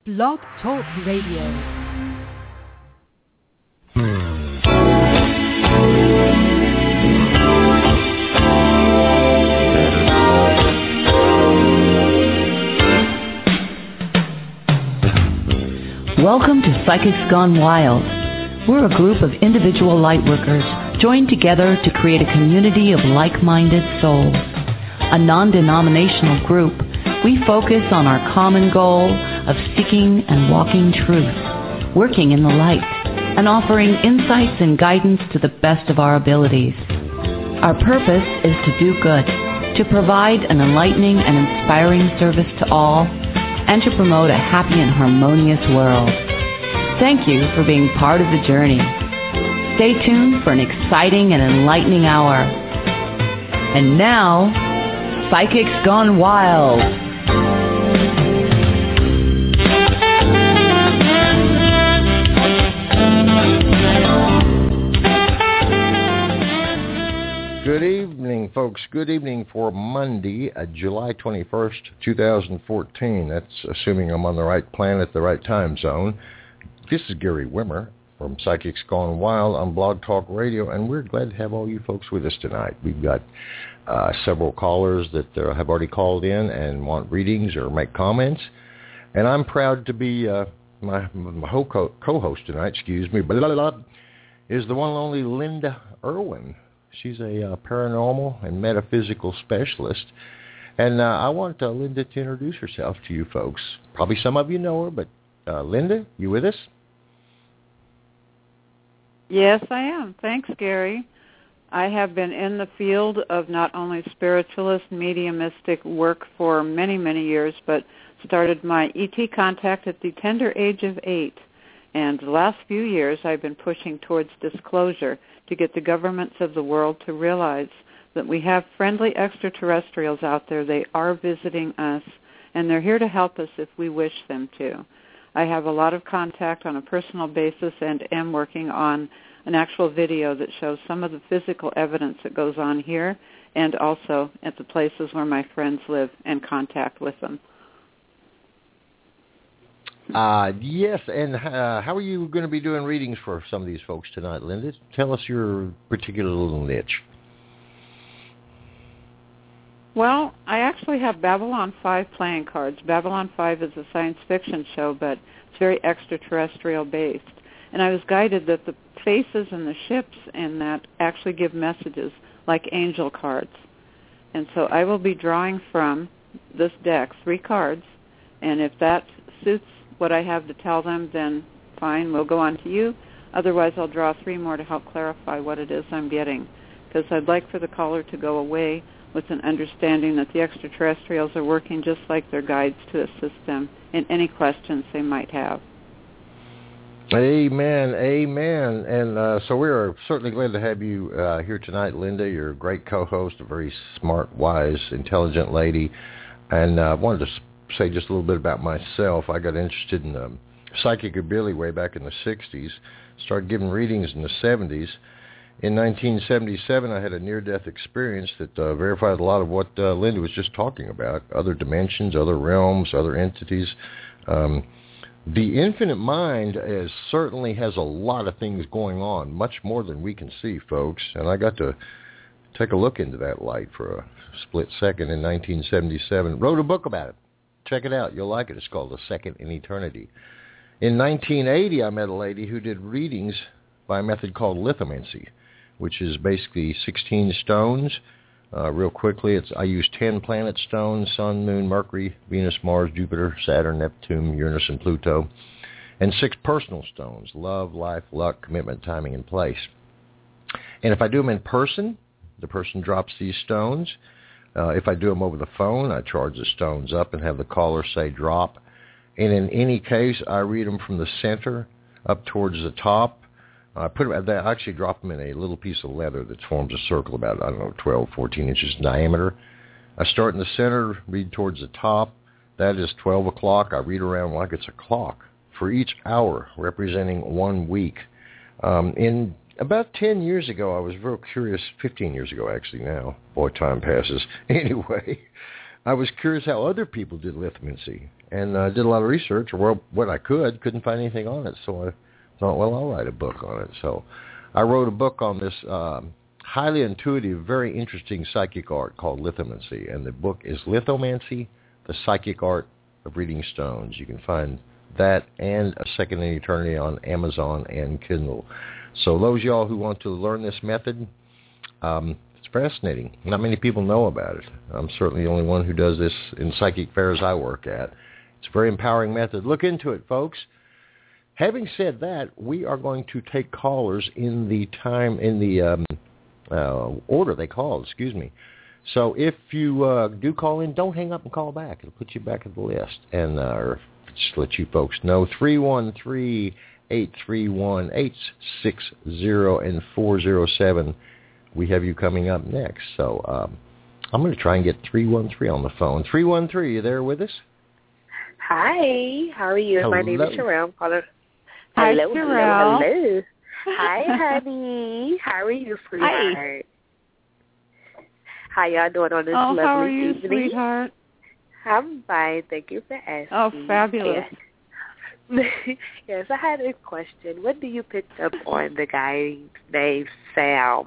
Blog Talk Radio. Welcome to Psychics Gone Wild. We're a group of individual lightworkers joined together to create a community of like-minded souls. A non-denominational group, we focus on our common goal of seeking and walking truth, working in the light, and offering insights and guidance to the best of our abilities. Our purpose is to do good, to provide an enlightening and inspiring service to all, and to promote a happy and harmonious world. Thank you for being part of the journey. Stay tuned for an exciting and enlightening hour. And now, Psychics Gone Wild. Good evening, folks. Good evening for Monday, July 21st, 2014. That's assuming I'm on the right planet, the right time zone. This is Gary Wimmer from Psychics Gone Wild on Blog Talk Radio, and we're glad to have all you folks with us tonight. We've got several callers that have already called in and want readings or make comments, and I'm proud to be my co-host tonight, is the one and only Linda Irwin. She's a paranormal and metaphysical specialist, and I want Linda to introduce herself to you folks. Probably some of you know her, but Linda, you with us? Yes, I am. Thanks, Gary. I have been in the field of not only spiritualist, mediumistic work for many, many years, but started my ET contact at the tender age of 8. And the last few years I've been pushing towards disclosure to get the governments of the world to realize that we have friendly extraterrestrials out there. They are visiting us, and they're here to help us if we wish them to. I have a lot of contact on a personal basis and am working on an actual video that shows some of the physical evidence that goes on here and also at the places where my friends live and contact with them. Yes, and how are you going to be doing readings for some of these folks tonight, Linda? Tell us your particular little niche. Well, I actually have Babylon 5 playing cards. Babylon 5 is a science fiction show, but it's very extraterrestrial based. And I was guided that the faces and the ships in that actually give messages like angel cards. And so I will be drawing from this deck 3 cards, and if that suits what I have to tell them, then fine, we'll go on to you. Otherwise, I'll draw 3 more to help clarify what it is I'm getting, because I'd like for the caller to go away with an understanding that the extraterrestrials are working just like their guides to assist them in any questions they might have. Amen, amen. And so we are certainly glad to have you here tonight, Linda. You're a great co-host, a very smart, wise, intelligent lady. And I wanted to say just a little bit about myself. I got interested in psychic ability way back in the 60s, started giving readings in the 70s. In 1977, I had a near-death experience that verified a lot of what Linda was just talking about, other dimensions, other realms, other entities. The infinite mind certainly has a lot of things going on, much more than we can see, folks. And I got to take a look into that light for a split second in 1977. Wrote a book about it. Check it out. You'll like it. It's called A Second in Eternity. In 1980, I met a lady who did readings by a method called lithomancy, which is basically 16 stones. Real quickly, I use 10 planet stones: Sun, Moon, Mercury, Venus, Mars, Jupiter, Saturn, Neptune, Uranus, and Pluto, and 6 personal stones: love, life, luck, commitment, timing, and place. And if I do them in person, the person drops these stones. If I do them over the phone, I charge the stones up and have the caller say drop. And in any case, I read them from the center up towards the top. I actually drop them in a little piece of leather that forms a circle about, 12, 14 inches in diameter. I start in the center, read towards the top. That is 12 o'clock. I read around like it's a clock for each hour, representing 1 week. In about 10 years ago, I was real curious, 15 years ago actually now. Boy, time passes. Anyway, I was curious how other people did lithomancy, and I did a lot of research, or what I couldn't find anything on it, so I thought, well, I'll write a book on it. So I wrote a book on this highly intuitive, very interesting psychic art called lithomancy, and the book is Lithomancy, The Psychic Art of Reading Stones. You can find that and A Second in Eternity on Amazon and Kindle. So those of y'all who want to learn this method, it's fascinating. Not many people know about it. I'm certainly the only one who does this in psychic fairs I work at. It's a very empowering method. Look into it, folks. Having said that, we are going to take callers in the order they called, excuse me. So if you do call in, don't hang up and call back. It'll put you back at the list. And just let you folks know, 313-831-860 and 407. We have you coming up next. So I'm going to try and get 313 on the phone. 313, you there with us? Hi, how are you? Hello. My name is Sherelle. Hi, Hello, Sherelle. hello. Hi, honey. How are you, sweetheart? How y'all doing on this lovely how are you, evening? sweetheart? I'm fine. Thank you for asking. Oh, fabulous. Yes. Yes, I had a question. When do you pick up on the guy named Sam?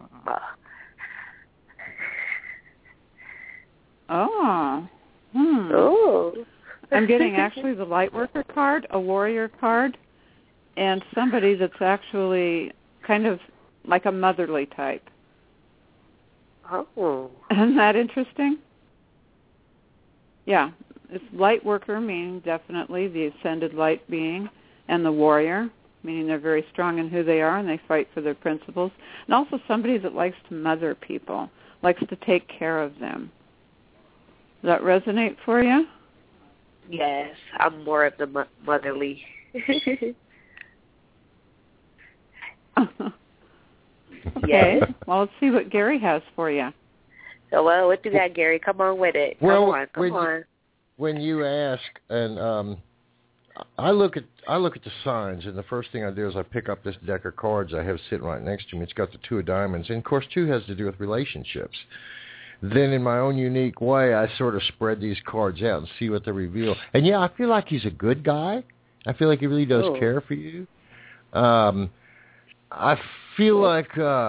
Oh. Oh. I'm getting actually the light worker card, a warrior card, and somebody that's actually kind of like a motherly type. Oh. Isn't that interesting? Yeah. It's light worker, meaning definitely the ascended light being, and the warrior, meaning they're very strong in who they are and they fight for their principles. And also somebody that likes to mother people, likes to take care of them. Does that resonate for you? Yes, I'm more of the motherly. Okay. Well, let's see what Gary has for you. So, well, what you got, Gary? Come on with it. Come on. When you ask, and I look at the signs, and the first thing I do is I pick up this deck of cards I have sitting right next to me. It's got the 2 of diamonds, and of course 2 has to do with relationships. Then in my own unique way, I sort of spread these cards out and see what they reveal. And yeah, I feel like he's a good guy. I feel like he really does care for you. I feel like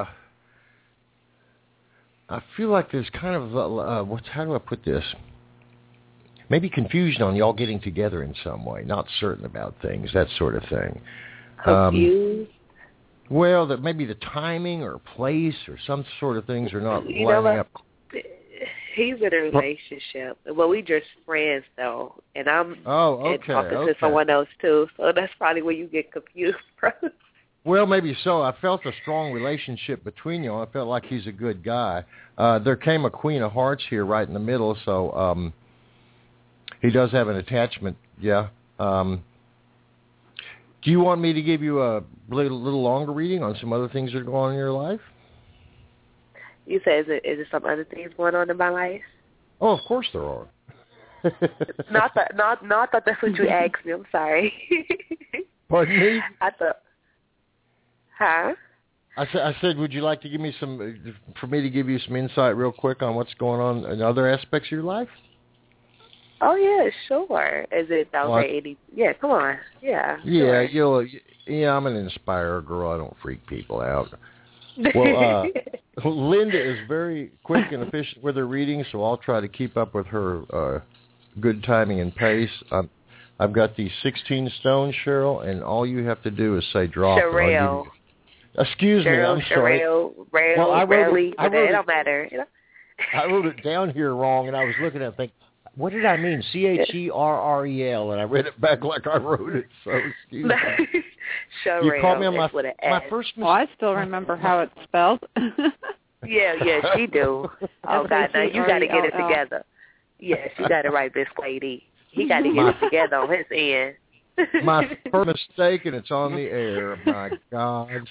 there's kind of how do I put this? Maybe confusion on y'all getting together in some way, not certain about things, that sort of thing. Confused? Well, that maybe the timing or place or some sort of things are not lining up. He's in a relationship. Well, we just friends, though, and I'm talking to someone else, too, so that's probably where you get confused from. Well, maybe so. I felt a strong relationship between you. I felt like he's a good guy. There came a Queen of Hearts here right in the middle, so he does have an attachment, yeah. Do you want me to give you a little longer reading on some other things that are going on in your life? You say, is it some other things going on in my life? Oh, of course there are. Not that that's what you asked me. I'm sorry. Pardon me? I thought. Huh? I said, would you like to give me for me to give you some insight real quick on what's going on in other aspects of your life? Oh yeah, sure. Is it any? Yeah, come on. Yeah. Yeah, sure. I'm an inspirer girl. I don't freak people out. Well, Linda is very quick and efficient with her reading, so I'll try to keep up with her good timing and pace. I've got these 16 stones, Cheryl, and all you have to do is say drop. Cheryl. Excuse me, I'm sorry. Well, I wrote it don't matter. You know? I wrote it down here wrong, and I was looking at it thinking, what did I mean? Cherrel, and I read it back like I wrote it, so excuse me. You called me on my first mistake. Oh, I still remember how it's spelled. Yeah, she do. Oh, God, now you got to get it together. Yes, you got to write this lady. He got to get it together on his end. My first mistake, and it's on the air. My God.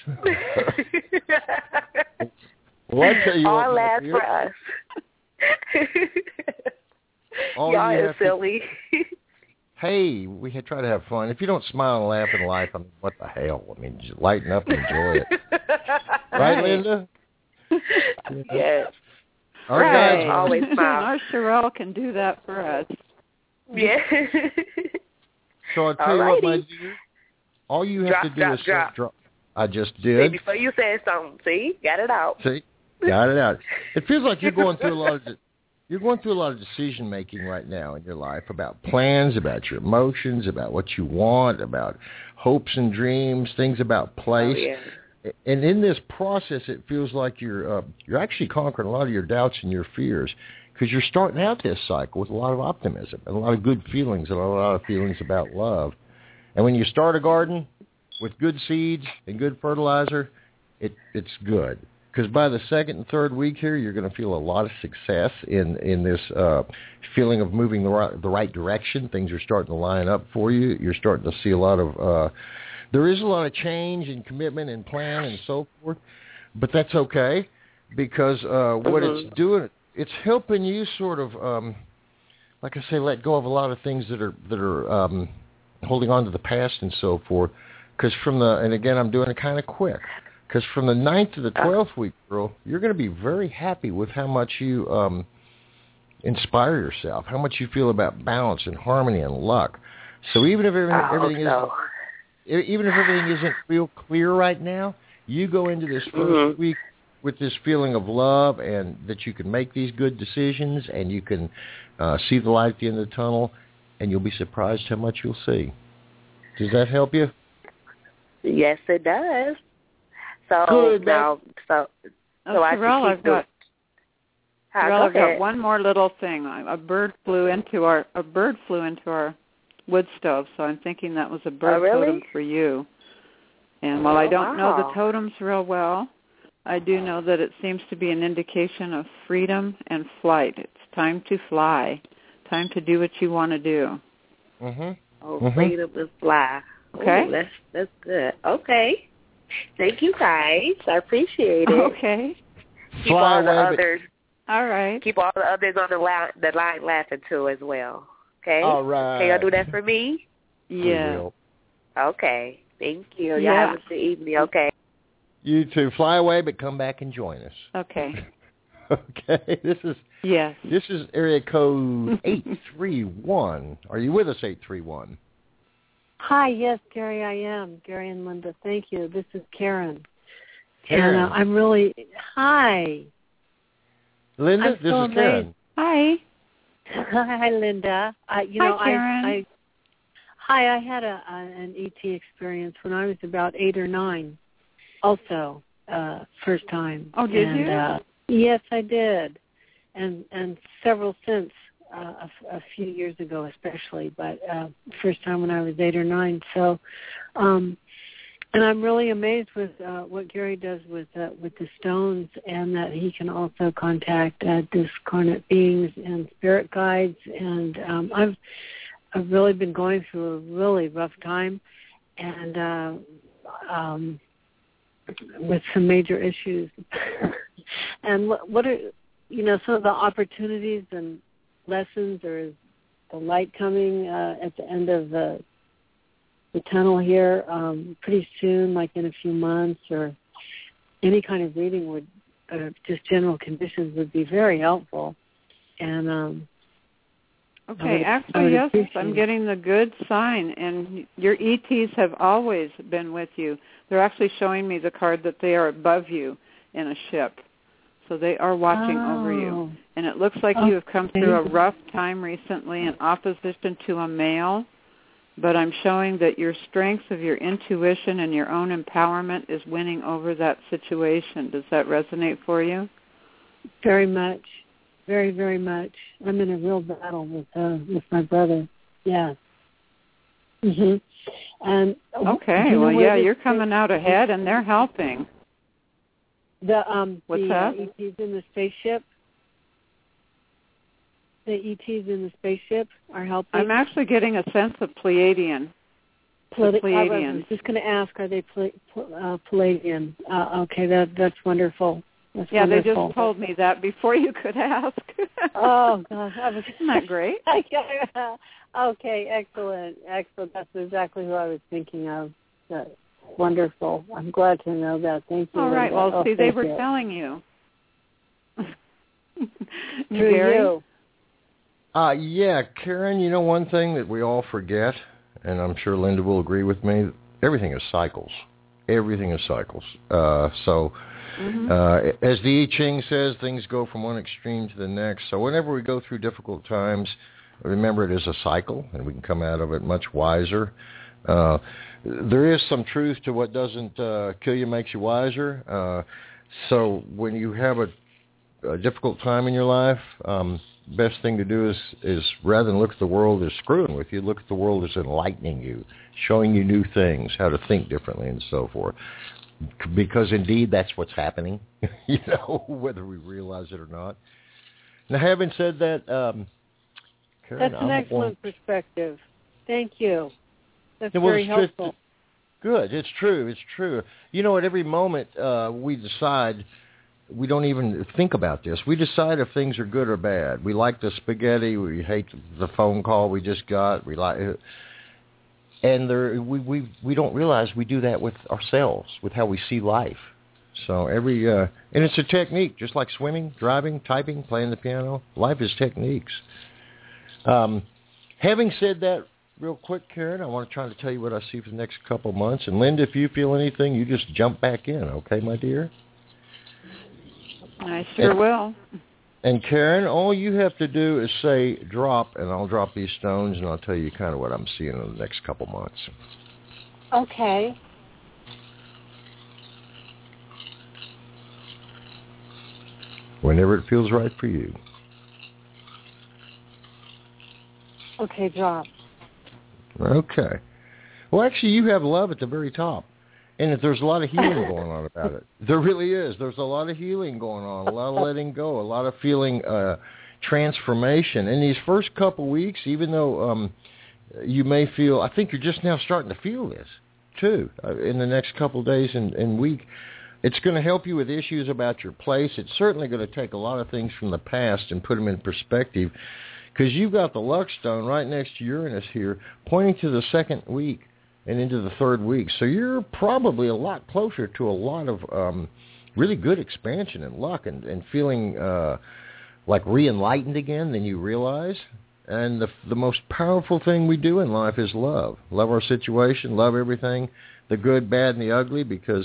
Well, I tell you all laugh for us. Y'all is silly. Hey, we try to have fun. If you don't smile and laugh in life, I mean, what the hell? I mean, just lighten up and enjoy it. Right, Linda? Yes. Right. Always smile. Our Sherelle can do that for us. Yeah. So I'll tell you what, my dear. All you have to do is drop. I just did. See, before you said something, see, got it out. See, got it out. It feels like you're going through a lot of decision making right now in your life about plans, about your emotions, about what you want, about hopes and dreams, things about place. Oh, yeah. And in this process, it feels like you're actually conquering a lot of your doubts and your fears, because you're starting out this cycle with a lot of optimism and a lot of good feelings and a lot of feelings about love. And when you start a garden with good seeds and good fertilizer, it's good. Because by the second and third week here, you're going to feel a lot of success in this feeling of moving the right direction. Things are starting to line up for you. You're starting to see a lot of there is a lot of change and commitment and plan and so forth, but that's okay, because what it's doing, it's helping you sort of, like I say, let go of a lot of things that are holding on to the past and so forth. Because and again, I'm doing it kind of quick, because from the 9th to the 12th week, girl, you're going to be very happy with how much you inspire yourself, how much you feel about balance and harmony and luck. So even if everything isn't real clear right now, you go into this first week with this feeling of love, and that you can make these good decisions, and you can see the light at the end of the tunnel, and you'll be surprised how much you'll see. Does that help you? Yes, it does. So good. Now, so Sherelle, I've got one more little thing. A bird flew into our wood stove, so I'm thinking that was a bird totem for you. And while I don't know the totems real well, I do know that it seems to be an indication of freedom and flight. It's time to fly, time to do what you want to do. Freedom and fly. Okay. Ooh, that's good. Okay. Thank you, guys. I appreciate it. Okay. Keep all the others. All right. Keep all the others on the line laughing too as well. Okay. All right. Can y'all do that for me? Yeah. Okay. Thank you. Yeah. Y'all have a good evening. Okay. You too. Fly away, but come back and join us. Okay. Okay. This is area code 831. Are you with us, 831? Hi, yes, Gary, I am. Gary and Linda, thank you. This is Karen. Karen. And I'm really, hi. Linda, this is Karen. Hi. Hi, Linda. Hi, Karen. I had an ET experience when I was about 8 or 9, also, first time. Oh, did you? Yes, I did. And several since. A few years ago especially, but first time when I was 8 or 9. So, and I'm really amazed with what Gary does with the stones, and that he can also contact discarnate beings and spirit guides. And I've really been going through a really rough time, and with some major issues. And what are some of the opportunities and lessons, or is the light coming at the end of the tunnel here pretty soon, like in a few months, or any kind of reading would, just general conditions would be very helpful. And okay, actually, yes, I'm getting the good sign, and your ETs have always been with you. They're actually showing me the card that they are above you in a ship. So they are watching over you. And it looks like you have come through a rough time recently in opposition to a male, but I'm showing that your strength of your intuition and your own empowerment is winning over that situation. Does that resonate for you? Very much. Very, very much. I'm in a real battle with my brother. Yeah. And okay, well, yeah, you're coming out ahead, and they're helping. What's that? ETs in the spaceship. The ETs in the spaceship are helping. I'm actually getting a sense of Pleiadian. Pleiadians. I was just going to ask, are they Pleiadian? Okay, that's wonderful. That's wonderful. They just told me that before you could ask. Oh, gosh. Isn't that great? Okay, excellent. That's exactly who I was thinking of. That's wonderful. I'm glad to know that. Thank you. All right. Well, see, they were telling you. Gary? Yeah, Karen, you know one thing that we all forget, and I'm sure Linda will agree with me, everything is cycles. Everything is cycles. As the I Ching says, things go from one extreme to the next. So whenever we go through difficult times, remember it is a cycle, and we can come out of it much wiser. There is some truth to what doesn't kill you makes you wiser. So when you have a difficult time in your life, best thing to do is rather than look at the world as screwing with you, look at the world as enlightening you, showing you new things, how to think differently and so forth. Because indeed that's what's happening, whether we realize it or not. Now, having said that, Karen, that's an excellent perspective. Thank you. That's very helpful. Good. It's true. It's true. At every moment we decide. We don't even think about this. We decide if things are good or bad. We like the spaghetti. We hate the phone call we just got. We like, and we don't realize we do that with ourselves, with how we see life. So and it's a technique, just like swimming, driving, typing, playing the piano. Life is techniques. Having said that, real quick, Karen, I want to try to tell you what I see for the next couple of months. And Linda, if you feel anything, you just jump back in, okay, my dear? I sure will. And Karen, all you have to do is say drop, and I'll drop these stones, and I'll tell you kind of what I'm seeing in the next couple months. Okay. Whenever it feels right for you. Okay, drop. Okay. Well, actually, you have love at the very top. And there's a lot of healing going on about it. There really is. There's a lot of healing going on, a lot of letting go, a lot of feeling transformation. In these first couple weeks, even though you may feel, I think you're just now starting to feel this, too, in the next couple of days and week. It's going to help you with issues about your place. It's certainly going to take a lot of things from the past and put them in perspective, because you've got the luck stone right next to Uranus here, pointing to the second week and into the third week. So you're probably a lot closer to a lot of really good expansion and luck and feeling like re-enlightened again than you realize. And the most powerful thing we do in life is love. Love our situation, love everything, the good, bad, and the ugly, because,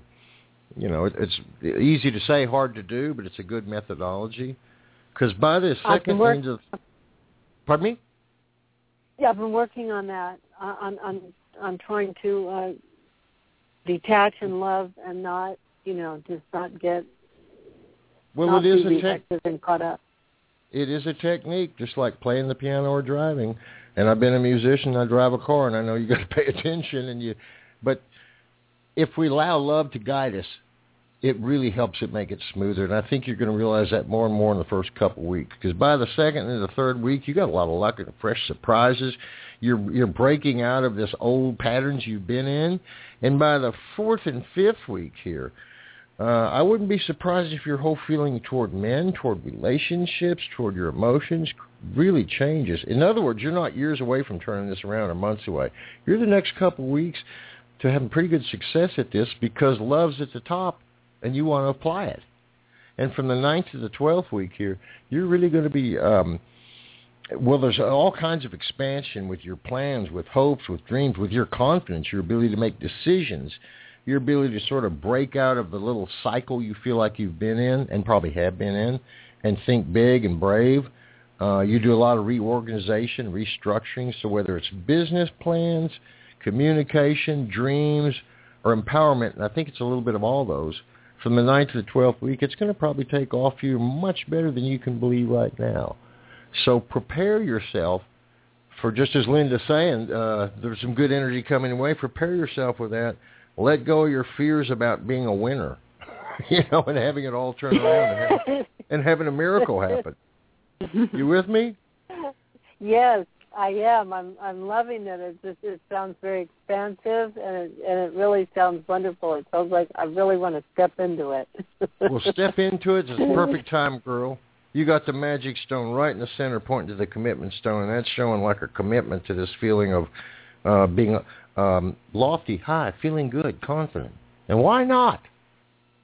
it's easy to say, hard to do, but it's a good methodology. Because by the second end of... Pardon me? Yeah, I've been working on that, on trying to detach and love and not, just not get not it is be reactive and caught up. It is a technique, just like playing the piano or driving. And I've been a musician. I drive a car, and I know you got to pay attention. But if we allow love to guide us, it really helps it make it smoother. And I think you're going to realize that more and more in the first couple of weeks. Because by the second and the third week, you got a lot of luck and fresh surprises. You're breaking out of this old patterns you've been in. And by the fourth and fifth week here, I wouldn't be surprised if your whole feeling toward men, toward relationships, toward your emotions really changes. In other words, you're not years away from turning this around or months away. You're the next couple of weeks to having pretty good success at this, because love's at the top and you want to apply it. And from the 9th to the 12th week here, you're really going to be, there's all kinds of expansion with your plans, with hopes, with dreams, with your confidence, your ability to make decisions, your ability to sort of break out of the little cycle you feel like you've been in and probably have been in, and think big and brave. You do a lot of reorganization, restructuring, so whether it's business plans, communication, dreams, or empowerment, and I think it's a little bit of all those, from the 9th to the 12th week, it's going to probably take off for you much better than you can believe right now. So prepare yourself for, just as Linda's saying, there's some good energy coming away. Prepare yourself with that. Let go of your fears about being a winner, and having it all turn around and having a miracle happen. You with me? Yes, I am. I'm loving it. It sounds very expansive, and it really sounds wonderful. It sounds like I really want to step into it. Well, step into it. It's a perfect time, girl. You got the magic stone right in the center, pointing to the commitment stone, and that's showing like a commitment to this feeling of being lofty, high, feeling good, confident. And why not?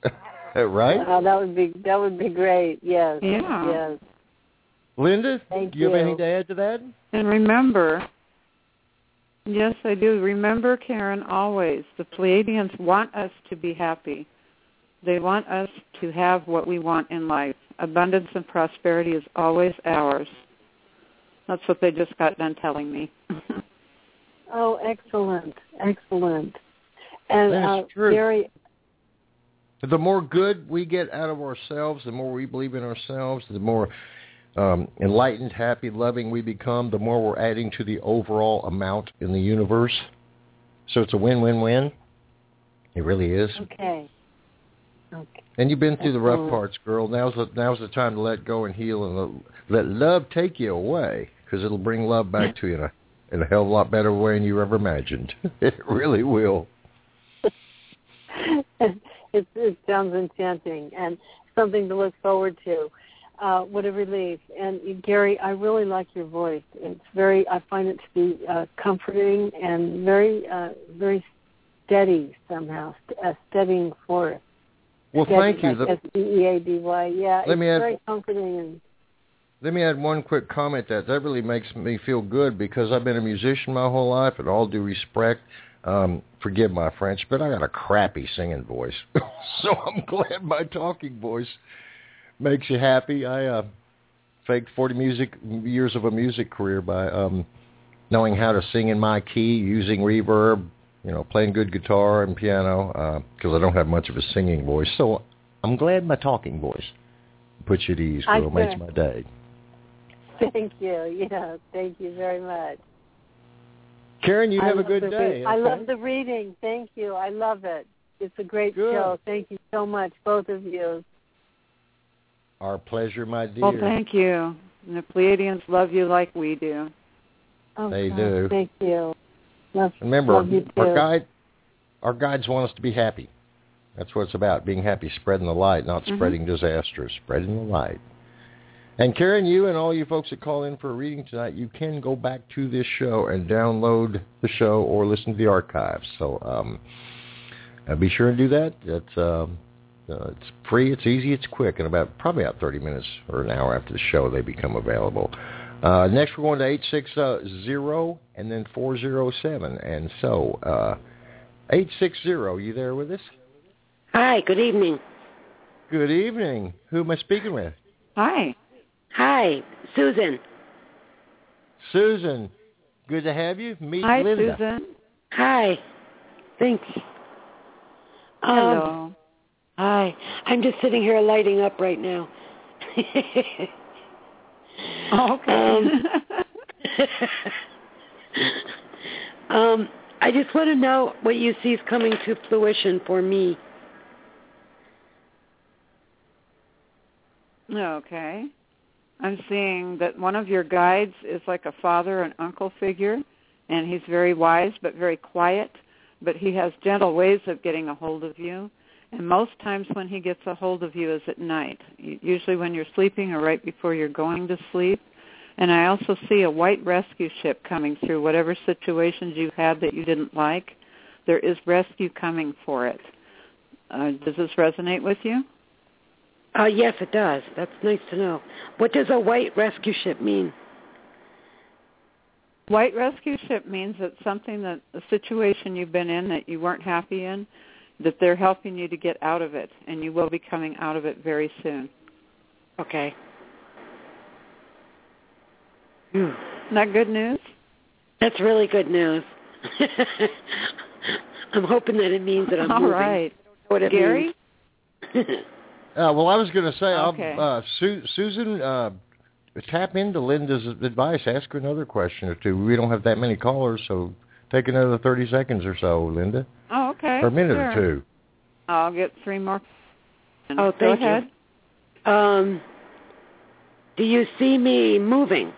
Right? That would be great. Yes. Yeah. Yes. Linda, Thank do you have anything to add to that? And remember, yes, I do. Remember, Karen, always, the Pleiadians want us to be happy. They want us to have what we want in life. Abundance and prosperity is always ours. That's what they just got done telling me. Oh, excellent. Excellent. And That's true. Gary, the more good we get out of ourselves, the more we believe in ourselves, the more enlightened, happy, loving we become, the more we're adding to the overall amount in the universe. So it's a win-win-win. It really is. Okay. And you've been through the rough parts, girl. Now's the time to let go and heal and let love take you away, because it'll bring love back to you in a hell of a lot better way than you ever imagined. It really will. It sounds enchanting and something to look forward to. What a relief. And Gary, I really like your voice. I find it to be comforting and very, very steady somehow, a steadying force. Well, thank you. S-E-E-A-D-Y. Yeah, it's very comforting. Let me add one quick comment that really makes me feel good, because I've been a musician my whole life, and all due respect, forgive my French, but I got a crappy singing voice. So I'm glad my talking voice makes you happy. I faked 40 years of a music career by knowing how to sing in my key, using reverb, playing good guitar and piano, because I don't have much of a singing voice. So I'm glad my talking voice puts you at ease, girl. Makes my day. Thank you. Yeah, thank you very much. Karen, you have a good day. I love the reading. Thank you. I love it. It's a great show. Thank you so much, both of you. Our pleasure, my dear. Well, thank you. And the Pleiadians love you like we do. They do. Thank you. Remember, love you too. Our guides want us to be happy. That's what it's about, being happy, spreading the light, not spreading disaster, spreading the light. And Karen, you and all you folks that call in for a reading tonight, you can go back to this show and download the show or listen to the archives. So be sure and do that. It's free, it's easy, it's quick, and probably about 30 minutes or an hour after the show, they become available. Next, we're going to 860 and then 407. And so, 860, you there with us? Hi, good evening. Good evening. Who am I speaking with? Hi. Hi, Susan. Susan, good to have you. Meet Hi, Linda. Susan. Hi. Thanks. Hello. Hi. I'm just sitting here lighting up right now. Okay. I just want to know what you see is coming to fruition for me. Okay. I'm seeing that one of your guides is like a father and uncle figure, and he's very wise but very quiet, but he has gentle ways of getting a hold of you. And most times when he gets a hold of you is at night, usually when you're sleeping or right before you're going to sleep. And I also see a white rescue ship coming through whatever situations you had that you didn't like. There is rescue coming for it. Does this resonate with you? Yes, it does. That's nice to know. What does a white rescue ship mean? White rescue ship means that a situation you've been in that you weren't happy in, that they're helping you to get out of it, and you will be coming out of it very soon. Okay. Isn't that good news? That's really good news. I'm hoping that it means that I'm all moving. All right. Gary? Well, I was going to say, okay. Susan, tap into Linda's advice. Ask her another question or two. We don't have that many callers, so take another 30 seconds or so, Linda. Oh, okay. Or a minute sure. or two. I'll get 3 more. Oh, thank you. Do you see me moving?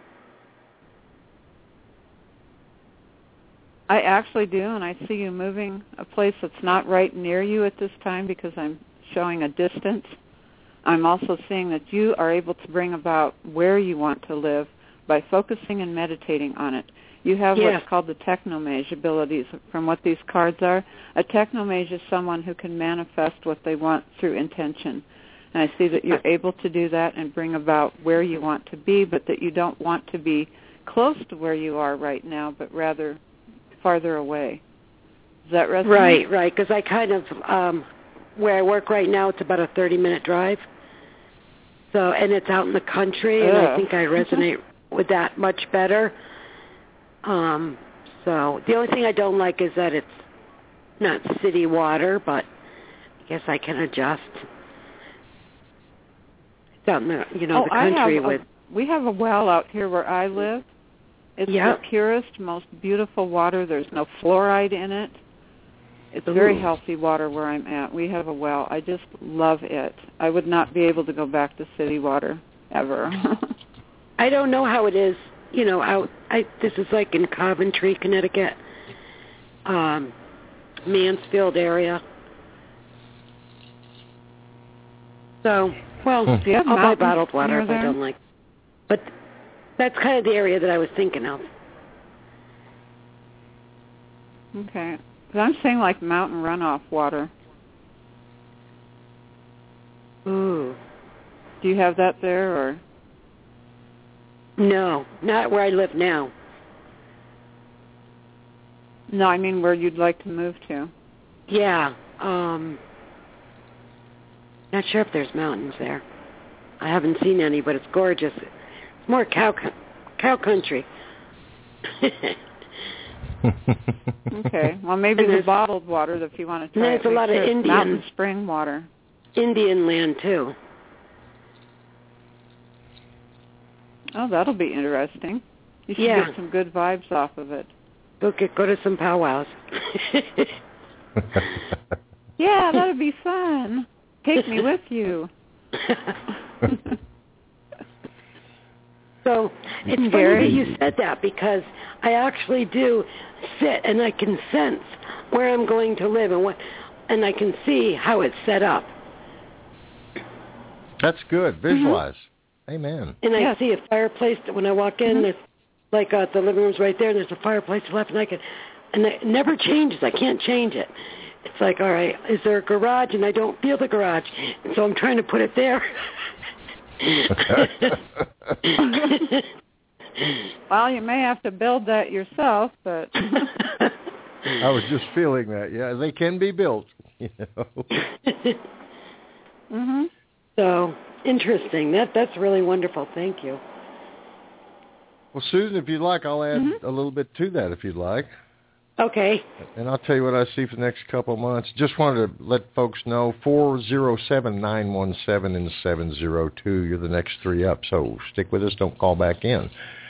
I actually do, and I see you moving a place that's not right near you at this time because I'm showing a distance. I'm also seeing that you are able to bring about where you want to live by focusing and meditating on it. You have what's called the technomage abilities from what these cards are. A technomage is someone who can manifest what they want through intention. And I see that you're able to do that and bring about where you want to be, but that you don't want to be close to where you are right now, but rather farther away. Does that resonate? Right, because I kind of, where I work right now, it's about a 30-minute drive. So, and it's out in the country, and I think I resonate with that much better. So the only thing I don't like is that it's not city water, but I guess I can adjust. It's out in the, the country we have a well out here where I live. It's the purest, most beautiful water. There's no fluoride in it. It's very healthy water where I'm at. We have a well. I just love it. I would not be able to go back to city water ever. I don't know how it is, this is like in Coventry, Connecticut, Mansfield area. So, I'll buy bottled water if I don't like. But that's kind of the area that I was thinking of. Okay. Because I'm saying like mountain runoff water. Ooh. Do you have that there, or? No, not where I live now. No, I mean where you'd like to move to. Yeah. Not sure if there's mountains there. I haven't seen any, but it's gorgeous. It's more cow country. Okay. Well, maybe the bottled water if you want to try. There's a lot of Indian mountain spring water. Indian land too. Oh, that'll be interesting. You should get some good vibes off of it. Go to some powwows. Yeah, that'd be fun. Take me with you. So it's funny that you said that, because I actually do sit and I can sense where I'm going to live and I can see how it's set up. That's good. Visualize. Amen. And I see a fireplace when I walk in. There's like the living room's right there, and there's a fireplace to the left, and it never changes. I can't change it. It's like, all right, is there a garage? And I don't feel the garage, and so I'm trying to put it there. Well, you may have to build that yourself, but I was just feeling that. Yeah, they can be built. So interesting. That's really wonderful. Thank you. Well, Susan, if you'd like, I'll add a little bit to that if you'd like. Okay. And I'll tell you what I see for the next couple of months. Just wanted to let folks know, 407-917 and 702. You're the next three up, so stick with us. Don't call back in.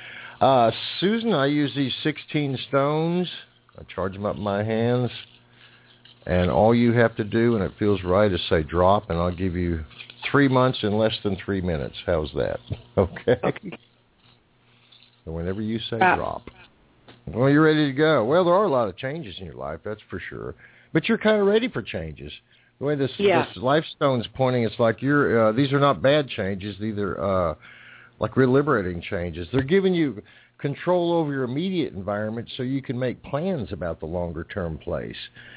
Susan, I use these 16 stones. I charge them up in my hands. And all you have to do, and it feels right, is say drop, and I'll give you 3 months in less than 3 minutes. How's that? Okay? So whenever you say drop. Well, you're ready to go. Well, there are a lot of changes in your life, that's for sure. But you're kind of ready for changes. The way this life stone's pointing, it's like these are not bad changes. These are like real liberating changes. They're giving you control over your immediate environment so you can make plans about the longer-term place.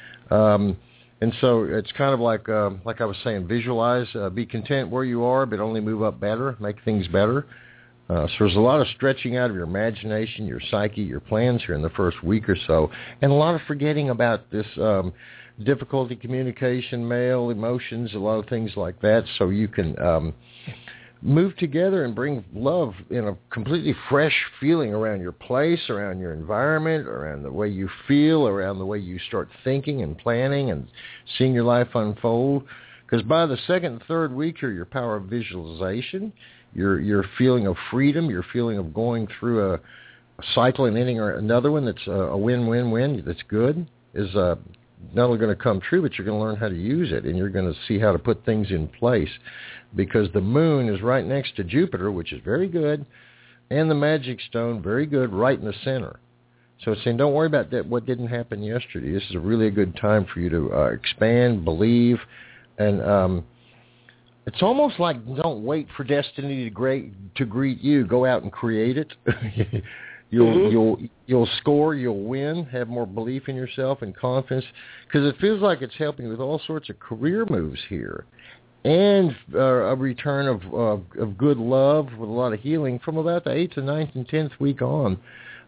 And so it's kind of like I was saying, visualize, be content where you are, but only move up better, make things better. So there's a lot of stretching out of your imagination, your psyche, your plans here in the first week or so, and a lot of forgetting about this difficulty communication, mail, emotions, a lot of things like that, so you can move together and bring love in a completely fresh feeling around your place, around your environment, around the way you feel, around the way you start thinking and planning and seeing your life unfold. Because by the second and third week here, your power of visualization, your feeling of freedom, your feeling of going through a cycle and ending another one that's a win-win-win, that's good, is not only going to come true, but you're going to learn how to use it, and you're going to see how to put things in place, because the moon is right next to Jupiter, which is very good, and the magic stone, very good, right in the center. So it's saying, don't worry about that. What didn't happen yesterday. This is really a good time for you to expand, believe, and it's almost like don't wait for destiny to greet you. Go out and create it. You'll score, you'll win, have more belief in yourself and confidence, because it feels like it's helping with all sorts of career moves here, and a return of good love with a lot of healing from about the 8th and 9th and 10th week on.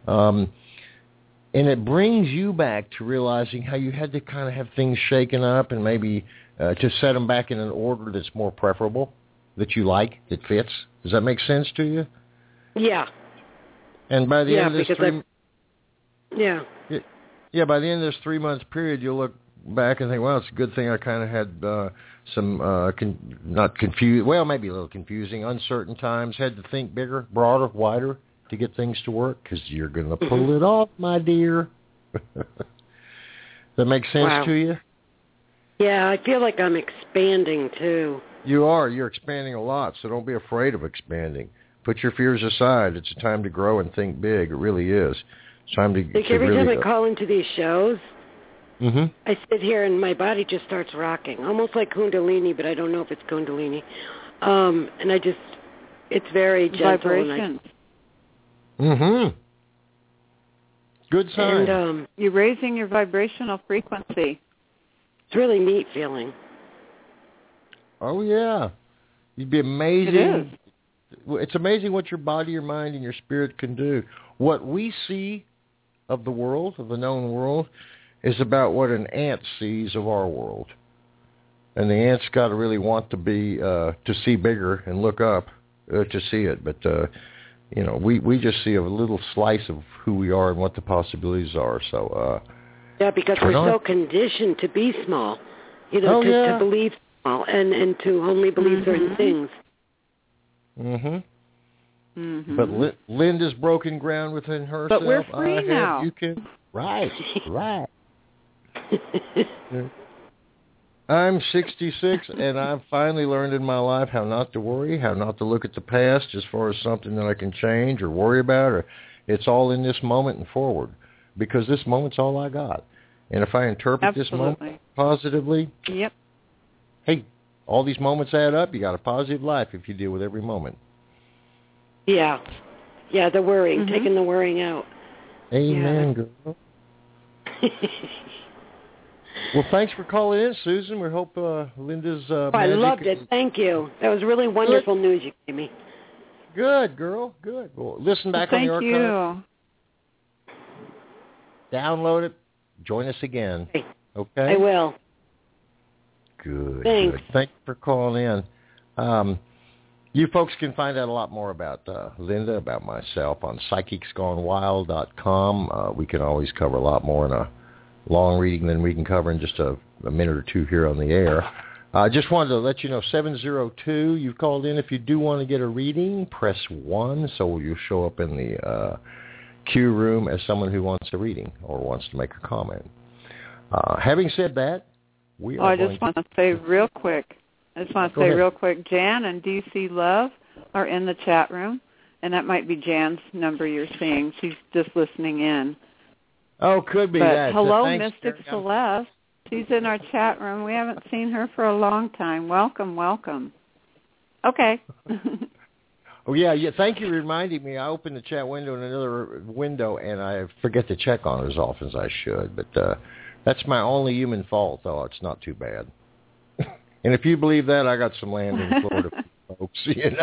And it brings you back to realizing how you had to kind of have things shaken up and maybe to set them back in an order that's more preferable, that you like, that fits. Does that make sense to you? Yeah. And by the end of this by the end of this 3 months period, you'll look back and think, well, it's a good thing I kind of had some not confused, well, maybe a little confusing, uncertain times. Had to think bigger, broader, wider to get things to work, because you're going to pull it off, my dear. That makes sense to you? Yeah, I feel like I'm expanding too. You are. You're expanding a lot, so don't be afraid of expanding. Put your fears aside. It's a time to grow and think big. It really is. It's time to like every really time I call into these shows, I sit here and my body just starts rocking, almost like Kundalini, but I don't know if it's Kundalini. And I just, it's very gentle. Vibration. Good sign. And you're raising your vibrational frequency. It's really neat feeling. Oh, yeah. You'd be amazing. It is. It's amazing what your body, your mind, and your spirit can do. What we see of the world, of the known world, is about what an ant sees of our world. And the ant's got to really want to be to see bigger and look up to see it. But we just see a little slice of who we are and what the possibilities are. So yeah, because we're so conditioned to be small, to believe small and to only believe certain things. But Linda's broken ground within herself. But we're free now. You can. Right. I'm 66, and I've finally learned in my life how not to worry, how not to look at the past as far as something that I can change or worry about. Or it's all in this moment and forward, because this moment's all I got. And if I interpret this moment positively, hey, all these moments add up. You got a positive life if you deal with every moment. Yeah, the worrying, taking the worrying out. Amen, girl. Well, thanks for calling in, Susan. We hope Linda's I loved it. Thank you. That was really wonderful news you gave me. Good, girl. Good. Well, listen back on the archive. Thank you. Download it. Join us again. Okay? I will. Good. Thanks. Good. Thank you for calling in. You folks can find out a lot more about Linda, about myself on PsychicsGoneWild.com. We can always cover a lot more in a long reading than we can cover in just a minute or two here on the air. I just wanted to let you know, 702, you've called in. If you do want to get a reading, press 1, so you'll show up in the queue room as someone who wants a reading or wants to make a comment. Having said that, we are I just want to say real quick, Jan and DC Love are in the chat room, and that might be Jan's number you're seeing. She's just listening in. Oh, could be that. Hello, Mystic Celeste. She's in our chat room. We haven't seen her for a long time. Welcome. Okay. Oh, yeah. Thank you for reminding me. I opened the chat window in another window, and I forget to check on it as often as I should. But that's my only human fault, though. It's not too bad. And if you believe that, I got some land in Florida, folks,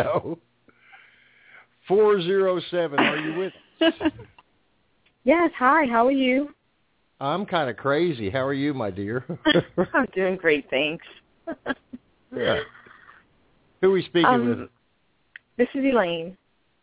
407, are you with us? Yes, hi, how are you? I'm kind of crazy. How are you, my dear? I'm doing great, thanks. Yeah. Who are we speaking with? This is Elaine.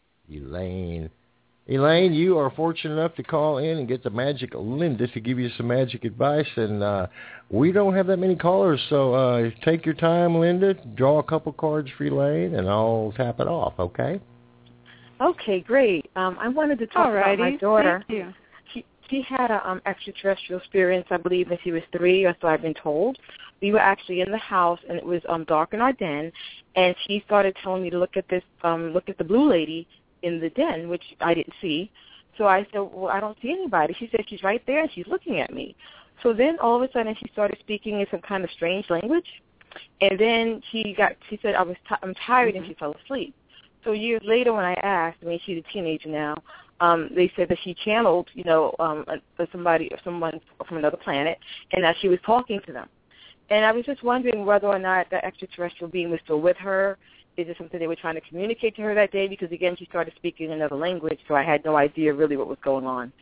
Elaine, you are fortunate enough to call in and get the magic Linda to give you some magic advice, and we don't have that many callers, so take your time, Linda, draw a couple cards for Elaine, and I'll tap it off, okay? Okay, great. I wanted to talk about my daughter. Thank you. She had an extraterrestrial experience, I believe, when she was 3, or so I've been told. We were actually in the house, and it was dark in our den, and she started telling me to look at the blue lady in the den, which I didn't see. So I said, well, I don't see anybody. She said, she's right there, and she's looking at me. So then all of a sudden she started speaking in some kind of strange language, and then she said, I'm tired, and she fell asleep. So years later when I asked, she's a teenager now, they said that she channeled, someone from another planet, and that she was talking to them. And I was just wondering whether or not the extraterrestrial being was still with her. Is it something they were trying to communicate to her that day? Because, again, she started speaking another language, so I had no idea really what was going on.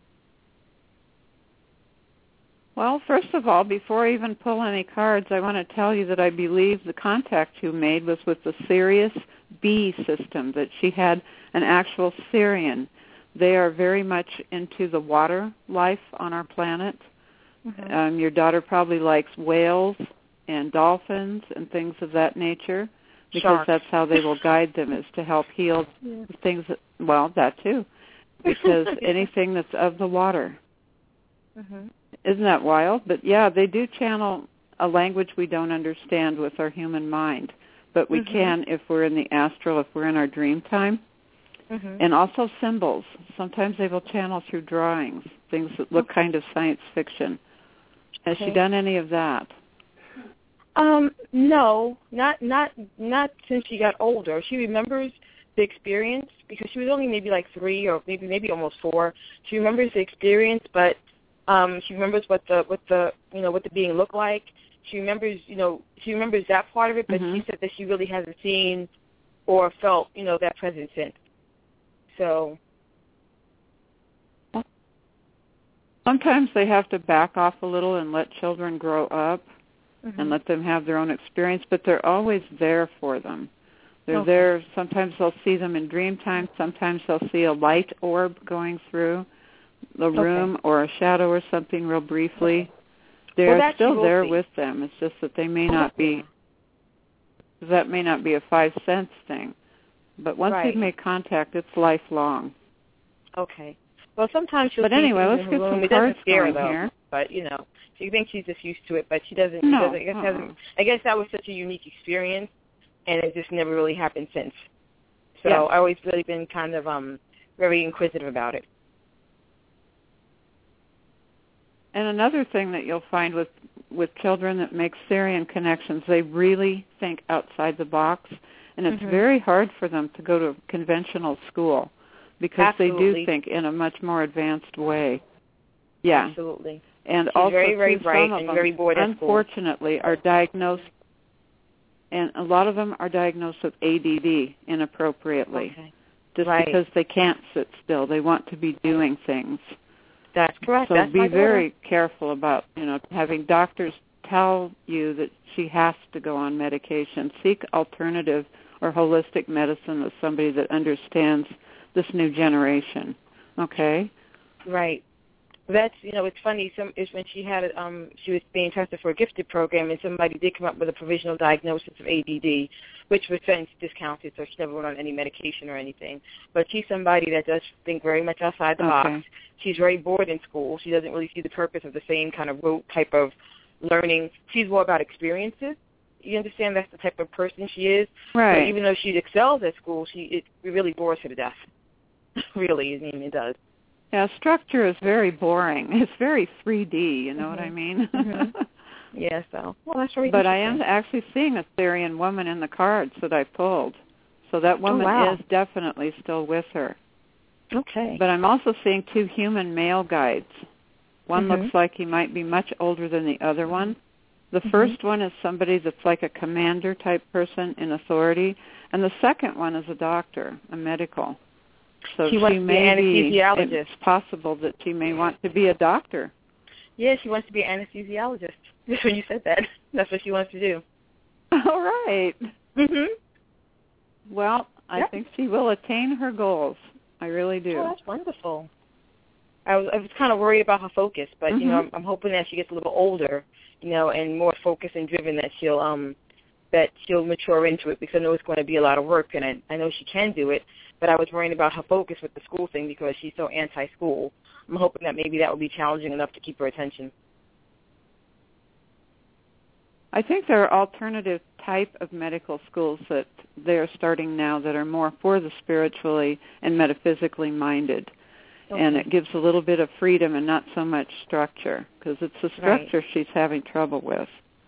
Well, first of all, before I even pull any cards, I want to tell you that I believe the contact you made was with the Sirius B system, that she had an actual Sirian. They are very much into the water life on our planet. Mm-hmm. Your daughter probably likes whales and dolphins and things of that nature, because Sharks. That's how they will guide them, is to help heal things. That too, because anything that's of the water. Mm-hmm. Isn't that wild? But yeah, they do channel a language we don't understand with our human mind, but we can if we're in the astral, if we're in our dream time. Mm-hmm. And also symbols. Sometimes they will channel through drawings, things that look kind of science fiction. Has she done any of that? No, not since she got older. She remembers the experience because she was only maybe like 3 or maybe almost 4. She remembers the experience, but she remembers what the being looked like. She remembers that part of it, but she said that she really hasn't seen or felt that presence since. So sometimes they have to back off a little and let children grow up and let them have their own experience, but they're always there for them. They're there. Sometimes they'll see them in dream time. Sometimes they'll see a light orb going through the room or a shadow or something real briefly. They're still there with them. It's just that they may not be, that may not be a 5 sense thing. But once they've made contact, it's lifelong. Okay. Well, sometimes she'll. But anyway, let's get some cards going here. But she thinks she's just used to it, but she doesn't. No. She doesn't I guess that was such a unique experience, and it just never really happened since. So I always really been kind of very inquisitive about it. And another thing that you'll find with children that make Sirian connections, they really think outside the box. And it's very hard for them to go to conventional school because they do think in a much more advanced way. Yeah. Absolutely. And she's also, very, very bright and very bored at school. Unfortunately, are diagnosed, and a lot of them are diagnosed with ADD inappropriately. Okay. Just because they can't sit still. They want to be doing things. That's correct. So be very careful about, having doctors tell you that she has to go on medication. Seek alternative or holistic medicine with somebody that understands this new generation. Okay? Right. That's, it's funny, is when she had, she was being tested for a gifted program, and somebody did come up with a provisional diagnosis of ADD, which was since discounted, so she never went on any medication or anything. But she's somebody that does think very much outside the box. She's very bored in school. She doesn't really see the purpose of the same kind of rote type of learning. She's more about experiences. You understand that's the type of person she is? Right. So even though she excels at school, it really bores her to death. Really, it does. Yeah, structure is very boring. It's very 3D, you know what I mean? Yeah, so. Well, that's very But I am actually seeing a Sirian woman in the cards that I pulled. So that woman is definitely still with her. Okay. But I'm also seeing 2 human male guides. One looks like he might be much older than the other one. The first one is somebody that's like a commander-type person in authority, and the second one is a doctor, a medical. So she wants to be an anesthesiologist. It's possible that she may want to be a doctor. Yeah, she wants to be an anesthesiologist. Just when you said that. That's what she wants to do. All right. Well, I think she will attain her goals. I really do. Oh, that's wonderful. I was kind of worried about her focus, but I'm hoping that she gets a little older, and more focused and driven, that she'll mature into it, because I know it's going to be a lot of work, and I know she can do it. But I was worrying about her focus with the school thing because she's so anti-school. I'm hoping that maybe that will be challenging enough to keep her attention. I think there are alternative type of medical schools that they're starting now that are more for the spiritually and metaphysically minded. Okay. And it gives a little bit of freedom and not so much structure, because it's the structure she's having trouble with.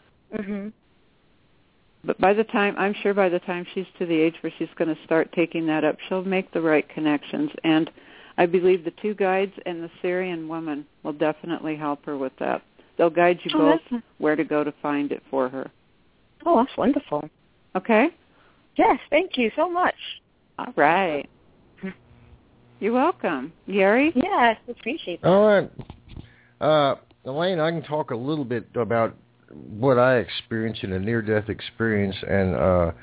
But I'm sure by the time she's to the age where she's going to start taking that up, she'll make the right connections. And I believe the two guides and the Syrian woman will definitely help her with that. They'll guide you both where to go to find it for her. Oh, that's wonderful. Okay? Yes, thank you so much. All right. You're welcome. Gary? Yes, appreciate that. All right. Elaine, I can talk a little bit about what I experienced in a near-death experience, and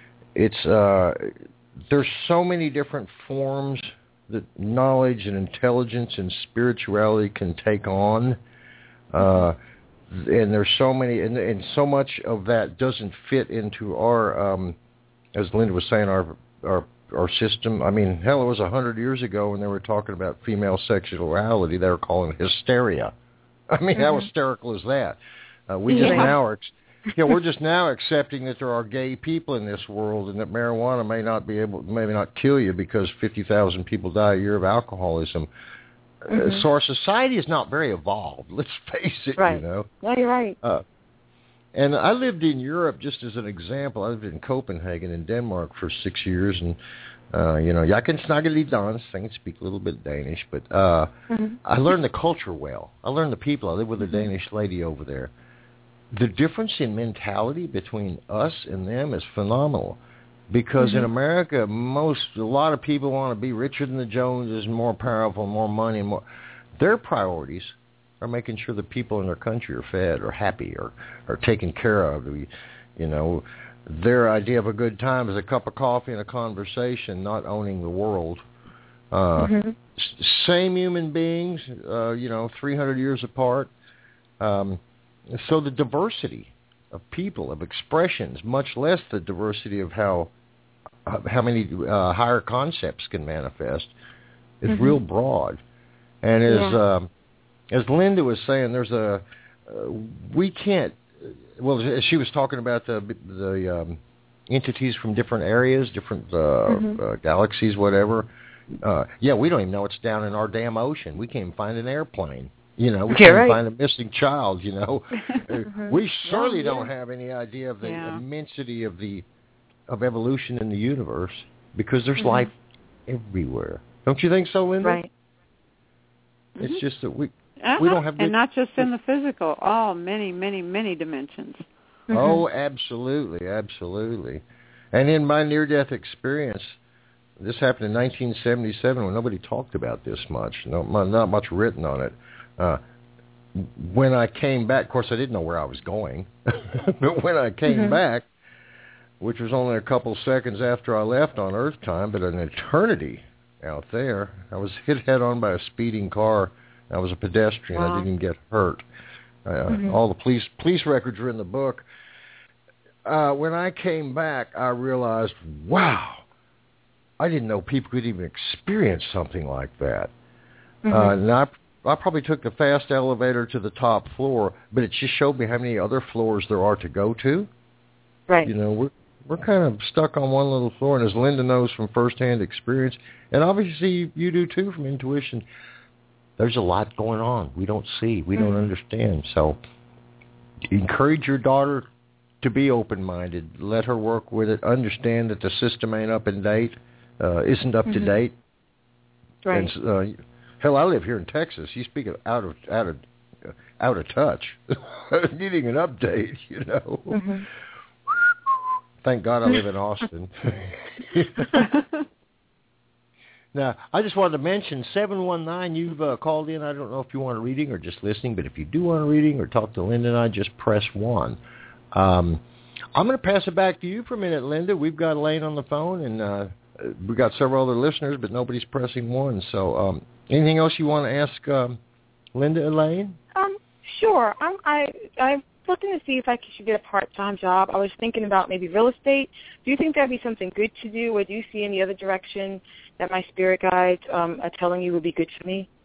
there's so many different forms that knowledge and intelligence and spirituality can take on, and there's so many, and so much of that doesn't fit into our, as Linda was saying, our system. I mean, hell, it was 100 years ago when they were talking about female sexuality. They were calling it hysteria. I mean, how hysterical is that? We're just now accepting that there are gay people in this world, and that marijuana may not kill you because 50,000 people die a year of alcoholism. So our society is not very evolved. Let's face it. Right. You know. No, you're right. And I lived in Europe, just as an example. I lived in Copenhagen in Denmark for 6 years, and jeg kan snakke lidt dansk. I can speak a little bit Danish, but I learned the culture well. I learned the people. I lived with a Danish lady over there. The difference in mentality between us and them is phenomenal, because in America, a lot of people want to be richer than the Joneses, more powerful, more money, and more. Their priorities are making sure the people in their country are fed or happy or taken care of. Their idea of a good time is a cup of coffee and a conversation, not owning the world. Same human beings, 300 years apart. So the diversity of people, of expressions, much less the diversity of how many higher concepts can manifest, is real broad. And as Linda was saying, we can't. Well, she was talking about the entities from different areas, different galaxies, whatever. We don't even know what's down in our damn ocean. We can't even find an airplane. We can't find a missing child. We certainly don't have any idea of the immensity of evolution in the universe, because there's life everywhere. Don't you think so, Linda? Right. It's just that we don't have... And not just in the physical, all many, many, many dimensions. Oh, absolutely, absolutely. And in my near-death experience, this happened in 1977 when nobody talked about this much, not much written on it. When I came back, of course, I didn't know where I was going, but when I came back, which was only a couple seconds after I left on Earth time, but an eternity out there, I was hit head-on by a speeding car. I was a pedestrian. Wow. I didn't get hurt. All the police records are in the book. When I came back, I realized, wow, I didn't know people could even experience something like that. And I probably took the fast elevator to the top floor, but it just showed me how many other floors there are to go to. Right. We're kind of stuck on one little floor, and as Linda knows from firsthand experience, and obviously you do too from intuition, there's a lot going on we don't see, we don't understand. So encourage your daughter to be open-minded. Let her work with it. Understand that the system ain't up to date, isn't up to date. Right. And, hell, I live here in Texas. You speak of out of touch, needing an update. Thank God I live in Austin. Now, I just wanted to mention 719. You've called in. I don't know if you want a reading or just listening, but if you do want a reading or talk to Linda and I, just press 1. I'm going to pass it back to you for a minute, Linda. We've got Elaine on the phone, and we've got several other listeners, but nobody's pressing 1. So anything else you want to ask Linda, Elaine? Sure. I'm looking to see if I should get a part-time job. I was thinking about maybe real estate. Do you think that would be something good to do, or do you see any other direction that my spirit guides are telling you would be good for me?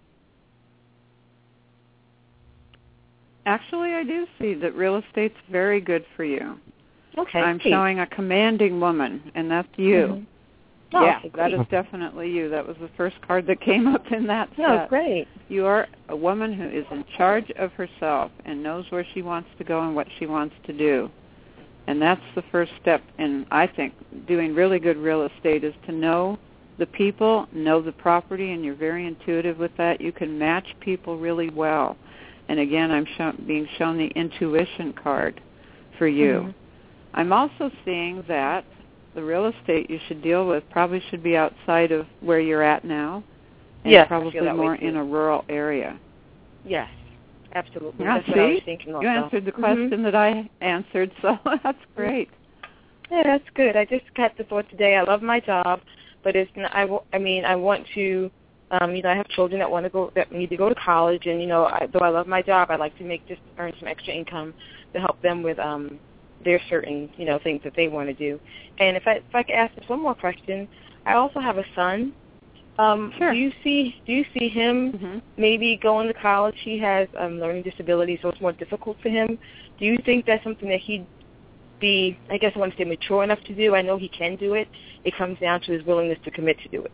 Actually, I do see that real estate's very good for you. Okay. I'm showing a commanding woman, and that's you. Oh, yeah, that is definitely you. That was the first card that came up in that set. Oh, great. You are a woman who is in charge of herself and knows where she wants to go and what she wants to do. And that's the first step in, I think, doing really good real estate, is to know the people, know the property, and you're very intuitive with that. You can match people really well. And again, I'm being shown the intuition card for you. Mm-hmm. I'm also seeing that the real estate you should deal with probably should be outside of where you're at now, and probably more in a rural area. Yes, absolutely. Yeah, that's what I was thinking also. You answered the question that I answered, so that's great. Yeah, that's good. I just got the thought today. I love my job, but it's not, I want to. I have children that need to go to college, and though I love my job, I like to earn some extra income to help them with their certain things that they want to do. And if I could ask just one more question, I also have a son. Sure. Do you see him maybe going to college? He has learning disabilities, so it's more difficult for him. Do you think that's something that he'd be, I guess I want to say, mature enough to do? I know he can do it. It comes down to his willingness to commit to do it.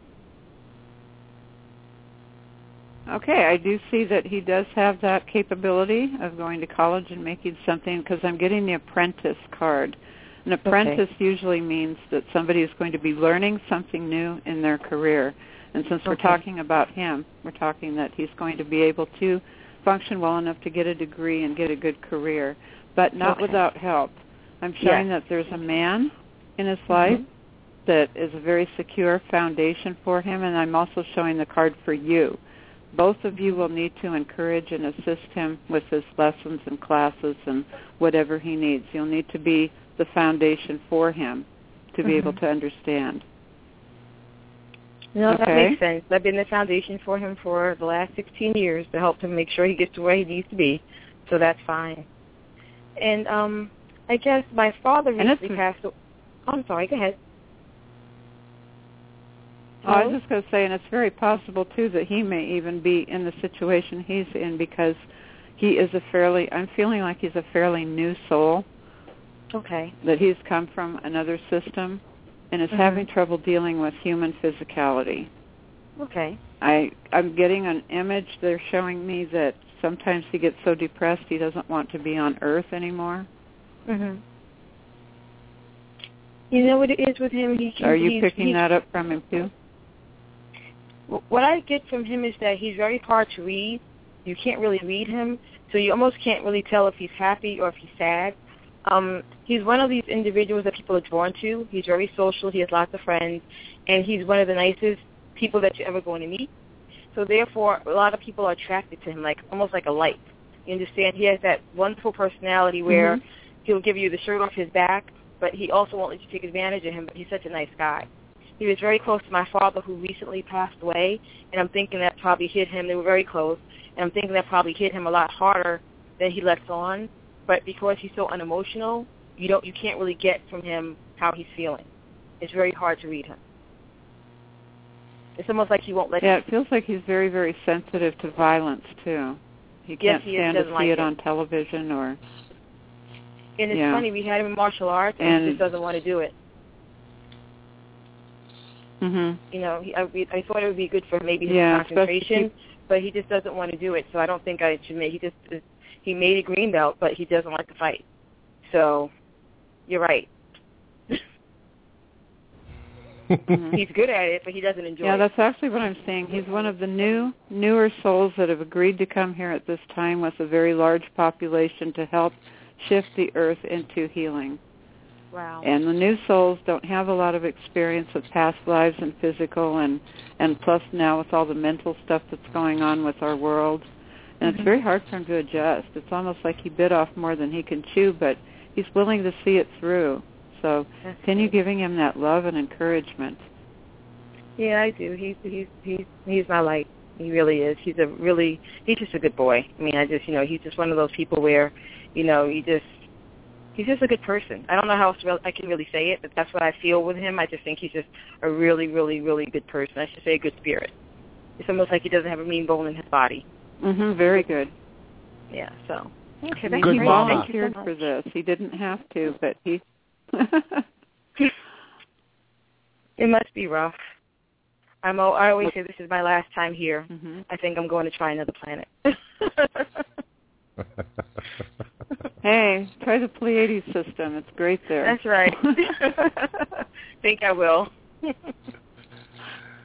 Okay, I do see that he does have that capability of going to college and making something, because I'm getting the apprentice card. An apprentice usually means that somebody is going to be learning something new in their career. And since we're talking about him, we're talking that he's going to be able to function well enough to get a degree and get a good career, but not without help. I'm showing that there's a man in his life that is a very secure foundation for him, and I'm also showing the card for you. Both of you will need to encourage and assist him with his lessons and classes and whatever he needs. You'll need to be the foundation for him to be able to understand. No, that makes sense. I've been the foundation for him for the last 16 years to help him make sure he gets to where he needs to be. So that's fine. And I guess my father recently passed away. Oh, I'm sorry, go ahead. I was just going to say, and it's very possible, too, that he may even be in the situation he's in, because he is I'm feeling like he's a fairly new soul. Okay. That he's come from another system and is having trouble dealing with human physicality. Okay. I'm getting an image. They're showing me that sometimes he gets so depressed he doesn't want to be on Earth anymore. You know what it is with him? Are you picking that up from him, too? What I get from him is that he's very hard to read. You can't really read him, so you almost can't really tell if he's happy or if he's sad. He's one of these individuals that people are drawn to. He's very social. He has lots of friends, and he's one of the nicest people that you're ever going to meet. So therefore, a lot of people are attracted to him, almost like a light. You understand? He has that wonderful personality where he'll give you the shirt off his back, but he also won't let you take advantage of him, but he's such a nice guy. He was very close to my father, who recently passed away, and I'm thinking that probably hit him. They were very close, and I'm thinking that probably hit him a lot harder than he lets on. But because he's so unemotional, you can't really get from him how he's feeling. It's very hard to read him. It's almost like he won't let you. Yeah, it feels like he's very, very sensitive to violence, too. He can't stand to see it on television or... And it's funny, we had him in martial arts, and he just doesn't want to do it. I thought it would be good for maybe his concentration, but he just doesn't want to do it. So I don't think I should make. He made a green belt, but he doesn't like to fight. So you're right. He's good at it, but he doesn't enjoy it. Yeah, that's actually what I'm saying. He's one of the newer souls that have agreed to come here at this time with a very large population to help shift the earth into healing. Wow. And the new souls don't have a lot of experience with past lives and physical, and plus now with all the mental stuff that's going on with our world. And it's very hard for him to adjust. It's almost like he bit off more than he can chew, but he's willing to see it through. So continue giving him that love and encouragement. Yeah, I do. He's my light. He really is. He's just a good boy. I mean, he's just one of those people where, he's just a good person. I don't know how else I can really say it, but that's what I feel with him. I just think he's just a really, really, really good person. I should say a good spirit. It's almost like he doesn't have a mean bone in his body. Very good. Yeah, so. Okay, that's great. He volunteered for this. He didn't have to, but he... It must be rough. I always say this is my last time here. I think I'm going to try another planet. Hey, try the Pleiades system. It's great there. That's right. Think I will.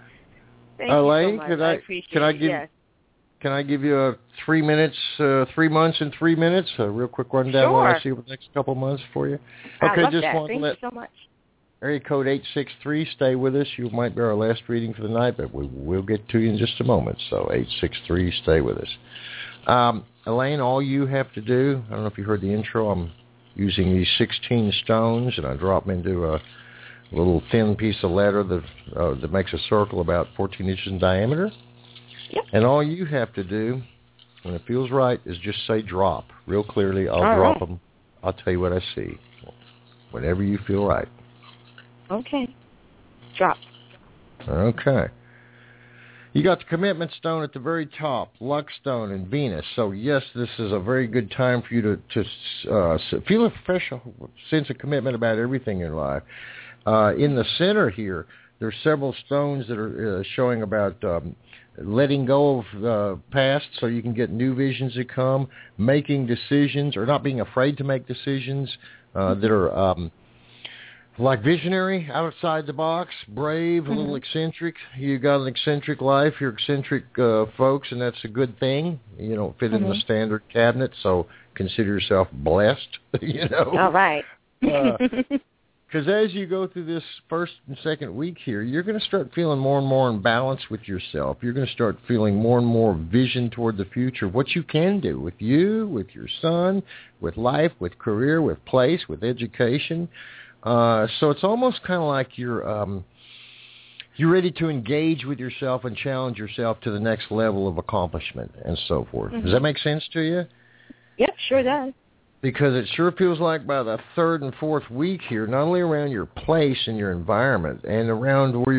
Thank you so much. I appreciate it. Yes. Can I give you 3 minutes, 3 months and 3 minutes? A real quick rundown. Sure. What I see over the next couple of months for you. Okay, I love just that. want Thank to let you so much. area code 863 stay with us. You might be our last reading for the night, but we'll get to you in just a moment. So 863, stay with us. Elaine, all you have to do, I don't know if you heard the intro, I'm using these 16 stones, and I drop them into a little thin piece of leather that makes a circle about 14 inches in diameter. Yep. And all you have to do, when it feels right, is just say drop. Real clearly, I'll all drop right. them. I'll tell you what I see. Whenever you feel right. Okay. Drop. Okay. You got the commitment stone at the very top, luck stone and Venus. So, yes, this is a very good time for you to feel a fresh sense of commitment about everything in life. In the center here, there's several stones that are showing about letting go of the past so you can get new visions that come, making decisions or not being afraid to make decisions that are like visionary, outside the box, brave, a little eccentric. You got an eccentric life. You're eccentric folks, and that's a good thing. You don't fit in the standard cabinet, so consider yourself blessed, you know. All right. Because as you go through this first and second week here, you're going to start feeling more and more in balance with yourself. You're going to start feeling more and more vision toward the future, what you can do with you, with your son, with life, with career, with place, with education. So it's almost kind of like you're ready to engage with yourself and challenge yourself to the next level of accomplishment and so forth. Does that make sense to you? Yep, sure does. Because it sure feels like by the third and fourth week here, not only around your place and your environment and around where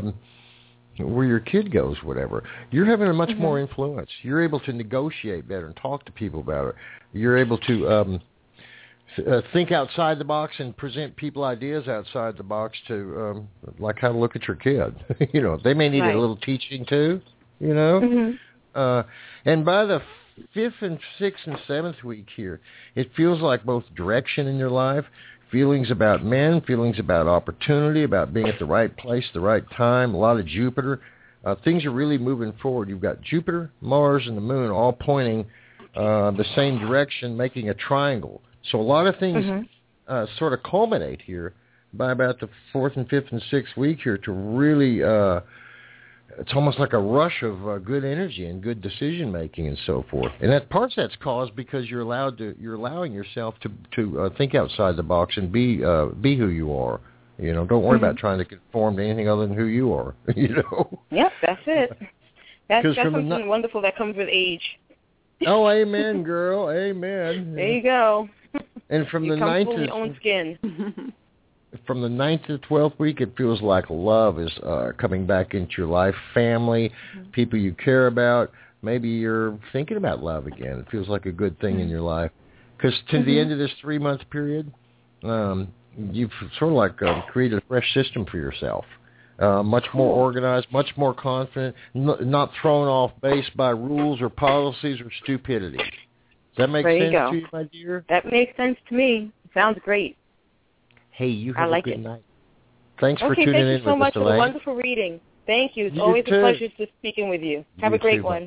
your kid goes, whatever, you're having a much more influence. You're able to negotiate better and talk to people about it. You're able to think outside the box and present people ideas outside the box to, like how to look at your kid. You know, they may need a little teaching too, you know. And by the 5th and 6th and 7th week here, it feels like both direction in your life, feelings about men, feelings about opportunity, about being at the right place, the right time, a lot of Jupiter. Things are really moving forward. You've got Jupiter, Mars, and the Moon all pointing the same direction, making a triangle. So a lot of things sort of culminate here by about the 4th and 5th and 6th week here to really, it's almost like a rush of good energy and good decision making and so forth. And that that's caused because you're allowing yourself to think outside the box and be who you are. You know, don't worry about trying to conform to anything other than who you are. You know. Yep, that's it. That's something wonderful that comes with age. Oh, amen, girl, amen. There you go. And from you the come 9th full in your own skin. From the 9th to the 12th week, it feels like love is coming back into your life, family, people you care about. Maybe you're thinking about love again. It feels like a good thing in your life. Because to the end of this 3-month period, you've sort of like created a fresh system for yourself. Much more organized, much more confident, not thrown off base by rules or policies or stupidity. Does that make sense to you, my dear? That makes sense to me. Sounds great. Hey, you have a good night. Thanks for tuning in with us, Elaine. Thank you so much for the wonderful reading. Thank you. It's always a pleasure to speaking with you. Have a great one.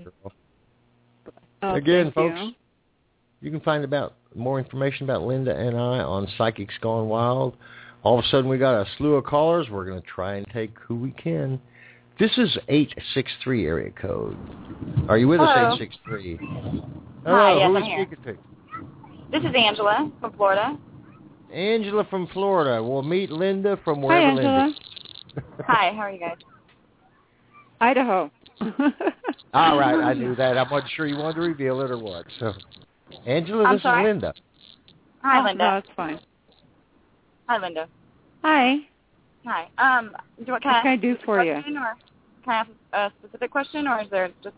Again, folks, you can find more information about Linda and I on Psychics Gone Wild. All of a sudden, we got a slew of callers. We're going to try and take who we can. This is 863 area code. Are you with us, 863? Hello, hi, yes, who I'm is here. speaking to? This is Angela from Florida. Angela from Florida. We'll meet Linda from wherever Linda is. Hi, how are you guys? Idaho. All right, I knew that. I wasn't sure you wanted to reveal it or what. So, Angela, this is Linda. Hi, Linda. No, it's fine. Hi, Linda. Hi. Hi. What can I do for you? Or can I ask a specific question, or is there just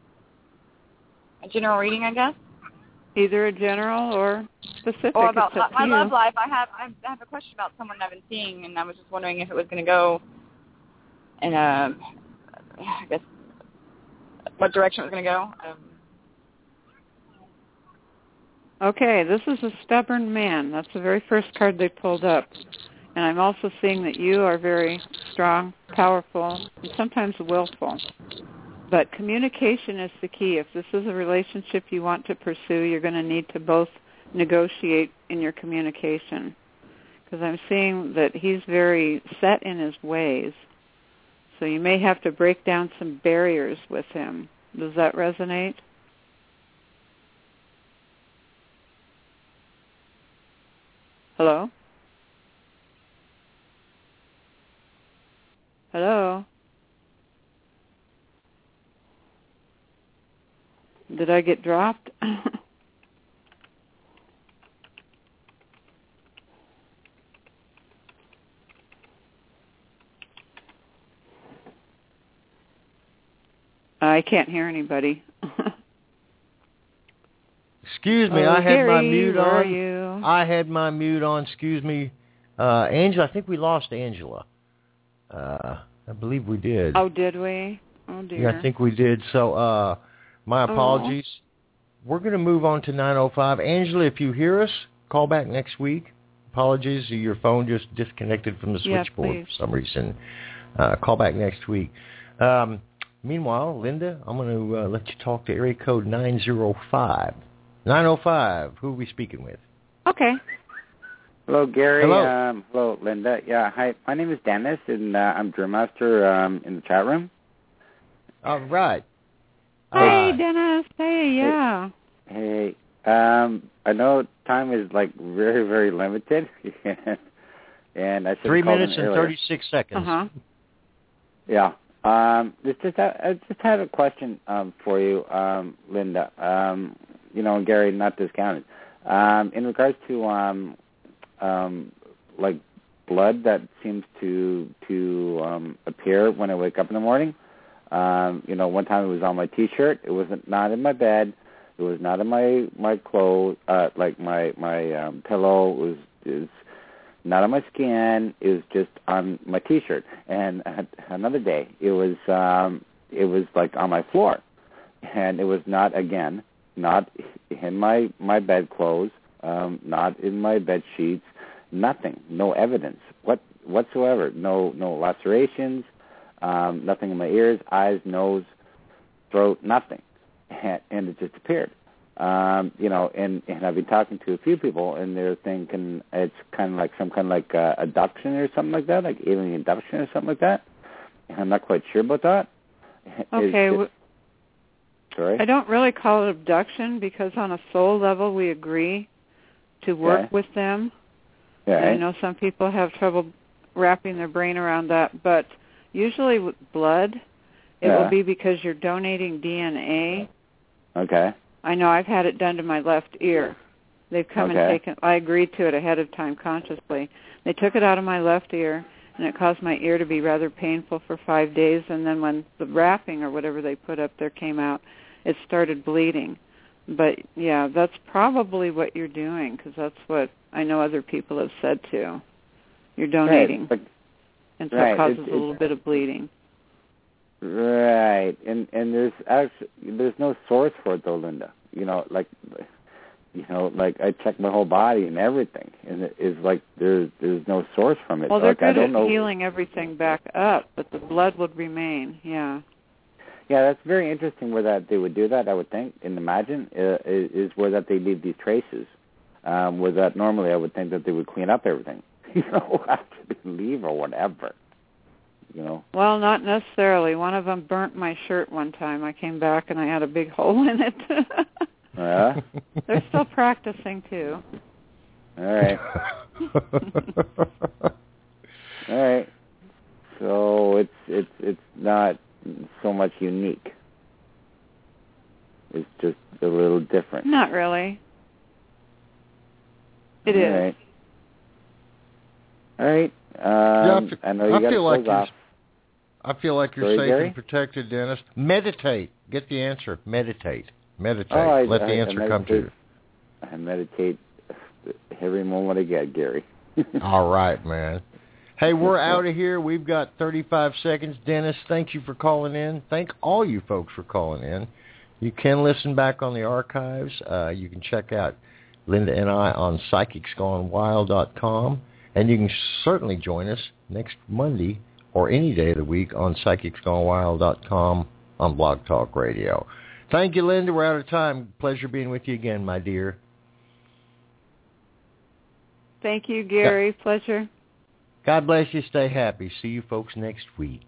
a general reading, I guess? Either a general or specific. Or about my you. love life. I have a question about someone I've been seeing, and I was just wondering if it was going to go in I guess, what direction it was going to go. Okay, this is a stubborn man. That's the very first card they pulled up. And I'm also seeing that you are very strong, powerful, and sometimes willful. But communication is the key. If this is a relationship you want to pursue, you're going to need to both negotiate in your communication. Because I'm seeing that he's very set in his ways. So you may have to break down some barriers with him. Does that resonate? Hello? Hello? Did I get dropped? I can't hear anybody. Excuse me, I had Gary, my mute on. Where are you? I had my mute on. Excuse me. Angela, I think we lost Angela. I believe we did. Oh, did we? Oh, dear. Yeah, I think we did. So, my apologies. We're going to move on to 905. Angela, if you hear us, call back next week. Apologies, your phone just disconnected from the switchboard for some reason. Call back next week. Meanwhile, Linda, I'm going to let you talk to area code 905. 905, who are we speaking with? Okay. Hello, Gary. Hello. Hello, Linda. Yeah, hi. My name is Dennis, and I'm Dream Master in the chat room. All right. Hey, Dennis. Hey, yeah. Hey. I know time is, very, very limited, and I should 3 minutes and 36 seconds. Uh-huh. Yeah. I just had a question for you, Linda. Gary, not discounted. In regards to blood that seems to appear when I wake up in the morning. One time it was on my T-shirt. It was not in my bed. It was not in my clothes. My pillow is not on my skin. It was just on my T-shirt. And another day, it was on my floor, and it was not in my bedclothes, not in my bed sheets, nothing, no evidence whatsoever, no lacerations, nothing in my ears, eyes, nose, throat, nothing, and it just appeared. And I've been talking to a few people, and they're thinking it's kind of like some kind of like abduction or something like that, like alien abduction or something like that. And I'm not quite sure about that. Okay. Sorry? I don't really call it abduction because on a soul level we agree to work with them. Yeah. And I know some people have trouble wrapping their brain around that, but usually with blood, it will be because you're donating DNA. Okay. I know I've had it done to my left ear. They've come and taken, I agreed to it ahead of time consciously. They took it out of my left ear, and it caused my ear to be rather painful for 5 days, and then when the wrapping or whatever they put up there came out, it started bleeding. But, yeah, that's probably what you're doing, because that's what I know other people have said, too. You're donating, and so it causes a little bit of bleeding. Right, and there's no source for it, though, Linda. I check my whole body and everything, and it's like there's no source from it. Well, they're good at healing everything back up, but the blood would remain, Yeah, that's very interesting where that they would do that, I would think, and imagine, is where that they leave these traces. Where that normally I would think that they would clean up everything, after they leave or whatever. Well, not necessarily. One of them burnt my shirt one time. I came back and I had a big hole in it. Yeah? They're still practicing, too. All right. All right. So it's not so much unique. It's just a little different. Not really. It is. All right. I know you got to close off. I feel like you're safe and protected, Dennis. Meditate. Get the answer. Meditate. Let the answer come to you. I meditate every moment I get, Gary. All right, man. Hey, we're out of here. We've got 35 seconds. Dennis, thank you for calling in. Thank all you folks for calling in. You can listen back on the archives. You can check out Linda and I on PsychicsGoneWild.com. And you can certainly join us next Monday or any day of the week on PsychicsGoneWild.com on Blog Talk Radio. Thank you, Linda. We're out of time. Pleasure being with you again, my dear. Thank you, Gary. Pleasure. God bless you. Stay happy. See you folks next week.